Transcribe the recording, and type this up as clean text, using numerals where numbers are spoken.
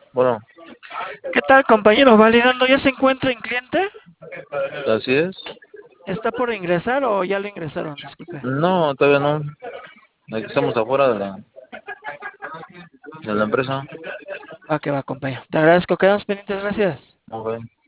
Bueno, ¿Qué tal, compañero? ¿Validando ya se encuentra en cliente? así es. ¿Está por ingresar o ya lo ingresaron? Disculpe. No, todavía no. Aquí estamos afuera de la empresa. Va que va, compañero. Te agradezco. Quedamos pendientes. Gracias. Ok.